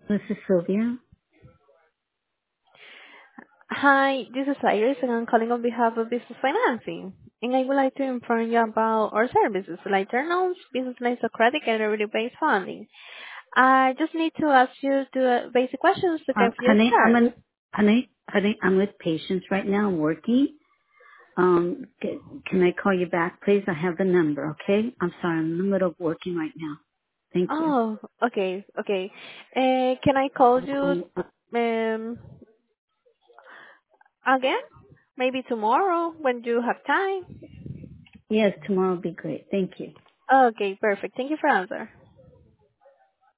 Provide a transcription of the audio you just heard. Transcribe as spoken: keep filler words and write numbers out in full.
This is Sylvia. Hi, this is Iris, and I'm calling on behalf of Business Financing. And I would like to inform you about our services, like term loans, business lines of credit, and revenue-based funding. I just need to ask you the basic questions to Uh, get you honey, I'm started. in, honey, honey, I'm with patients right now working. Um, c- can I call you back, please? I have the number, okay? I'm sorry, I'm in the middle of working right now. Thank you. Oh, okay, okay. Uh, can I call you Um, uh, um, again? Maybe tomorrow when you have time? yes, tomorrow will be great. Thank you. Okay, perfect. Thank you for answer.